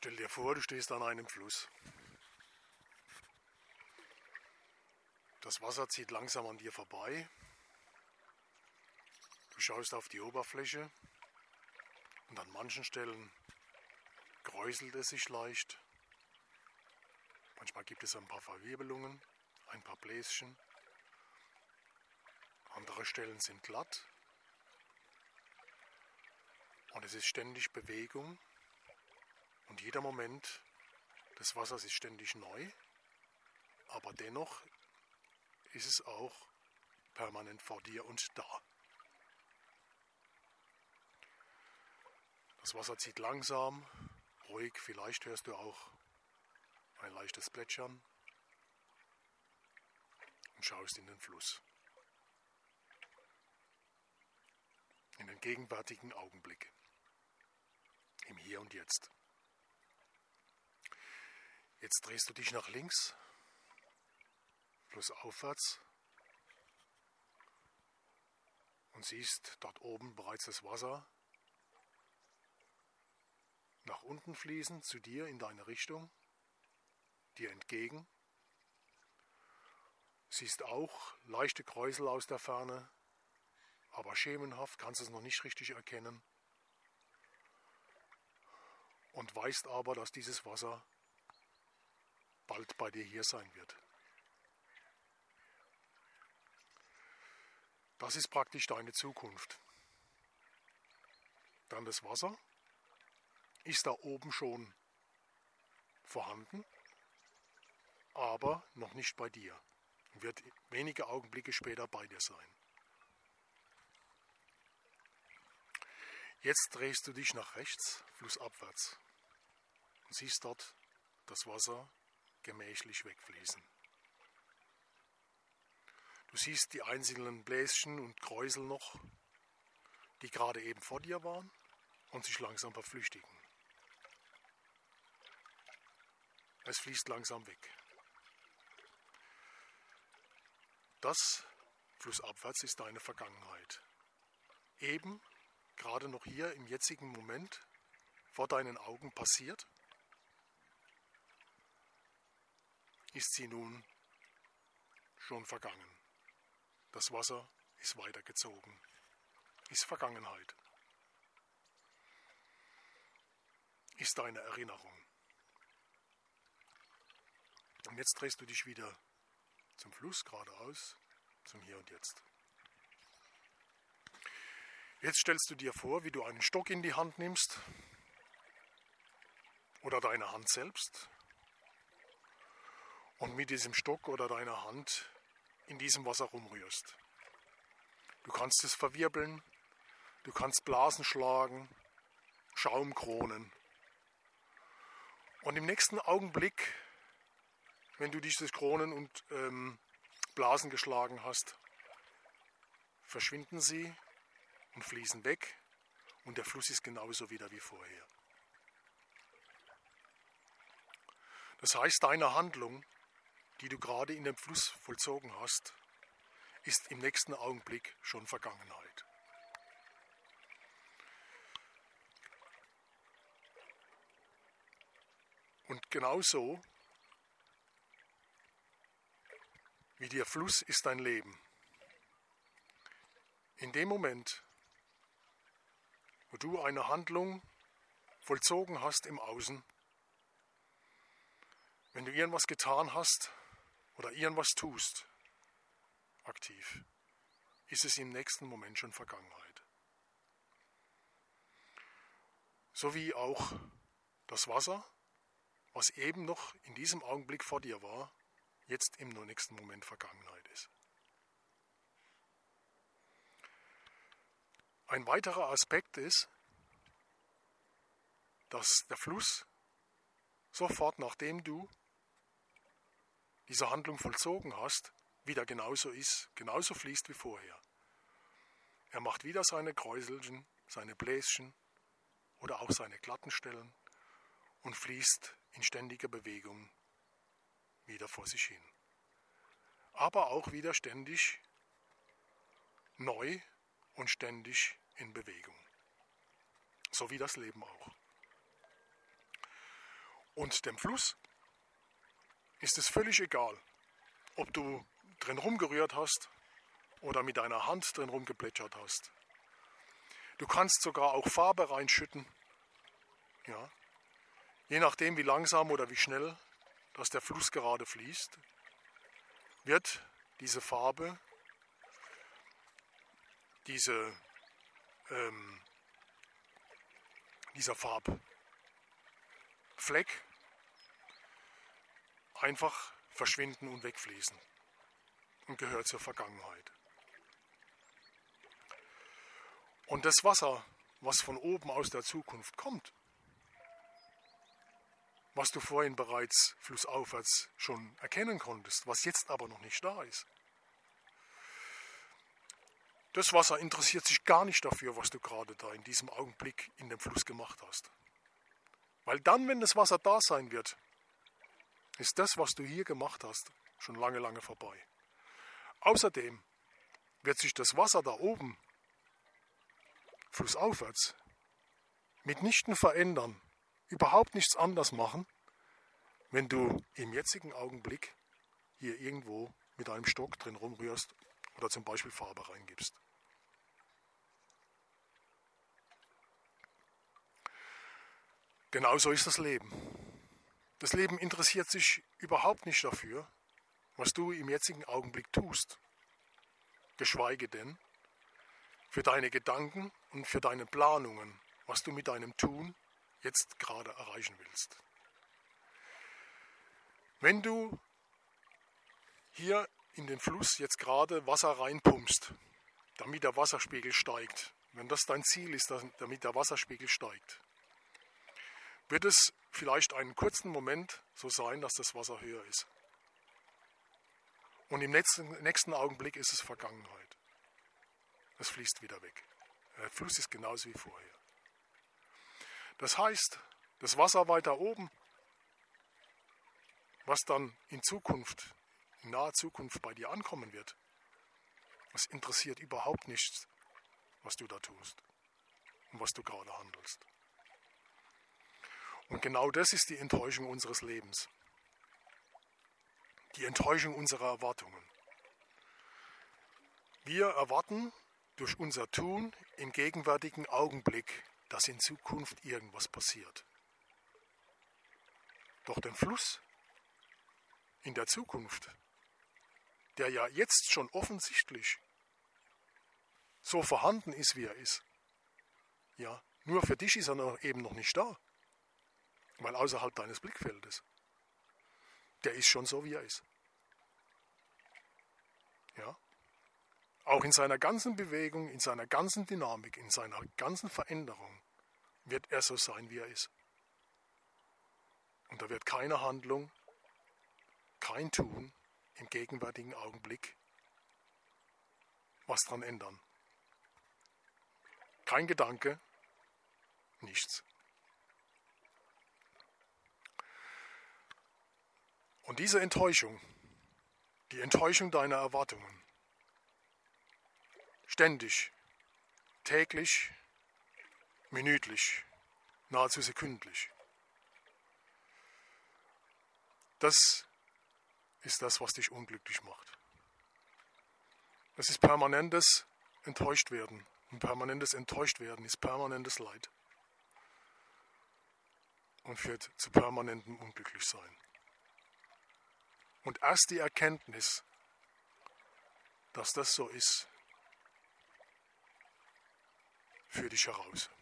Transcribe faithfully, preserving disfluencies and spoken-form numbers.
Stell dir vor, du stehst an einem Fluss. Das Wasser zieht langsam an dir vorbei. Du schaust auf die Oberfläche und an manchen Stellen kräuselt es sich leicht. Manchmal gibt es ein paar Verwirbelungen, ein paar Bläschen. Andere Stellen sind glatt. Und es ist ständig Bewegung. Und jeder Moment des Wassers ist ständig neu. Aber dennoch ist es auch permanent vor dir und da. Das Wasser zieht langsam, ruhig. Vielleicht hörst du auch ein leichtes Plätschern und schaust in den Fluss. In den gegenwärtigen Augenblick. Im Hier und Jetzt. Jetzt drehst du dich nach links, flussaufwärts und siehst dort oben bereits das Wasser nach unten fließen, zu dir in deine Richtung, dir entgegen. Siehst auch leichte Kräusel aus der Ferne, aber schemenhaft, kannst es noch nicht richtig erkennen. Und weißt aber, dass dieses Wasser bald bei dir hier sein wird. Das ist praktisch deine Zukunft. Dann das Wasser ist da oben schon vorhanden, aber noch nicht bei dir. Und wird wenige Augenblicke später bei dir sein. Jetzt drehst du dich nach rechts, flussabwärts, und siehst dort das Wasser gemächlich wegfließen. Du siehst die einzelnen Bläschen und Kräusel noch, die gerade eben vor dir waren und sich langsam verflüchtigen. Es fließt langsam weg. Das flussabwärts ist deine Vergangenheit. Eben, gerade noch hier im jetzigen Moment, vor deinen Augen passiert, ist sie nun schon vergangen. Das Wasser ist weitergezogen, ist Vergangenheit, ist deine Erinnerung. Und jetzt drehst du dich wieder zum Fluss geradeaus, zum Hier und Jetzt. Jetzt stellst du dir vor, wie du einen Stock in die Hand nimmst oder deine Hand selbst und mit diesem Stock oder deiner Hand in diesem Wasser rumrührst. Du kannst es verwirbeln, du kannst Blasen schlagen, Schaumkronen. Und im nächsten Augenblick, wenn du dieses Kronen und ähm, Blasen geschlagen hast, verschwinden sie und fließen weg und der Fluss ist genauso wieder wie vorher. Das heißt, deine Handlung, die du gerade in dem Fluss vollzogen hast, ist im nächsten Augenblick schon Vergangenheit. Und genauso wie der Fluss ist dein Leben. In dem Moment, wo du eine Handlung vollzogen hast im Außen, wenn du irgendwas getan hast oder irgendwas tust, aktiv, ist es im nächsten Moment schon Vergangenheit. So wie auch das Wasser, was eben noch in diesem Augenblick vor dir war, jetzt im nächsten Moment Vergangenheit ist. Ein weiterer Aspekt ist, dass der Fluss sofort, nachdem du diese Handlung vollzogen hast, wieder genauso ist, genauso fließt wie vorher. Er macht wieder seine Kräuselchen, seine Bläschen oder auch seine glatten Stellen und fließt in ständiger Bewegung wieder vor sich hin. Aber auch wieder ständig neu und ständig in Bewegung. So wie das Leben auch. Und dem Fluss ist es völlig egal, ob du drin rumgerührt hast oder mit deiner Hand drin rumgeplätschert hast. Du kannst sogar auch Farbe reinschütten, ja, je nachdem wie langsam oder wie schnell dass der Fluss gerade fließt, wird diese Farbe, diese, ähm, dieser Farbfleck einfach verschwinden und wegfließen und gehört zur Vergangenheit. Und das Wasser, was von oben aus der Zukunft kommt, was du vorhin bereits flussaufwärts schon erkennen konntest, was jetzt aber noch nicht da ist. Das Wasser interessiert sich gar nicht dafür, was du gerade da in diesem Augenblick in dem Fluss gemacht hast. Weil dann, wenn das Wasser da sein wird, ist das, was du hier gemacht hast, schon lange, lange vorbei. Außerdem wird sich das Wasser da oben, flussaufwärts, mitnichten verändern, überhaupt nichts anders machen, wenn du im jetzigen Augenblick hier irgendwo mit einem Stock drin rumrührst oder zum Beispiel Farbe reingibst. Genauso ist das Leben. Das Leben interessiert sich überhaupt nicht dafür, was du im jetzigen Augenblick tust, geschweige denn für deine Gedanken und für deine Planungen, was du mit deinem Tun jetzt gerade erreichen willst. Wenn du hier in den Fluss jetzt gerade Wasser reinpumpst, damit der Wasserspiegel steigt, wenn das dein Ziel ist, damit der Wasserspiegel steigt, wird es vielleicht einen kurzen Moment so sein, dass das Wasser höher ist. Und im nächsten, nächsten Augenblick ist es Vergangenheit. Es fließt wieder weg. Der Fluss ist genauso wie vorher. Das heißt, das Wasser weiter oben, was dann in Zukunft, in naher Zukunft bei dir ankommen wird, das interessiert überhaupt nichts, was du da tust und was du gerade handelst. Und genau das ist die Enttäuschung unseres Lebens. Die Enttäuschung unserer Erwartungen. Wir erwarten durch unser Tun im gegenwärtigen Augenblick, dass in Zukunft irgendwas passiert. Doch der Fluss in der Zukunft, der ja jetzt schon offensichtlich so vorhanden ist, wie er ist, ja, nur für dich ist er noch, eben noch nicht da, weil außerhalb deines Blickfeldes, der ist schon so, wie er ist. Ja? Auch in seiner ganzen Bewegung, in seiner ganzen Dynamik, in seiner ganzen Veränderung wird er so sein, wie er ist. Und da wird keine Handlung, kein Tun im gegenwärtigen Augenblick was dran ändern. Kein Gedanke, nichts. Und diese Enttäuschung, die Enttäuschung deiner Erwartungen, ständig, täglich, minütlich, nahezu sekündlich, das ist das, was dich unglücklich macht. Das ist permanentes Enttäuschtwerden. Und permanentes Enttäuschtwerden ist permanentes Leid. Und führt zu permanentem Unglücklichsein. Und erst die Erkenntnis, dass das so ist, führt dich heraus.